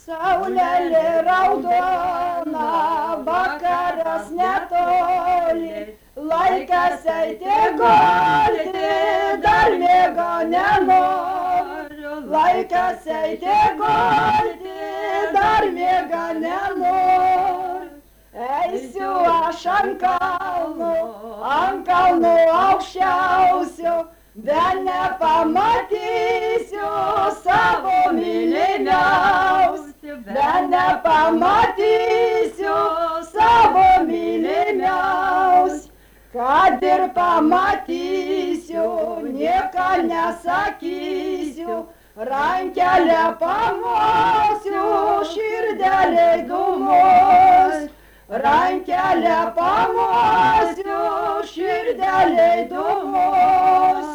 Saulelė raudona, vakaras netoli, laikas eiti gulti, dar miego nenoriu. Laikas eiti gulti, dar miego nenoriu. Eisiu aš ant kalnų aukščiausių, bet nepamatysiu savo mylimiausių, bet nepamatysiu savo mylimiausių. Kad ir pamatysiu, nieko nesakysiu, rankelę pamosiu, širdelė dūmos. Rankelę pamosiu, širdelė dūmos.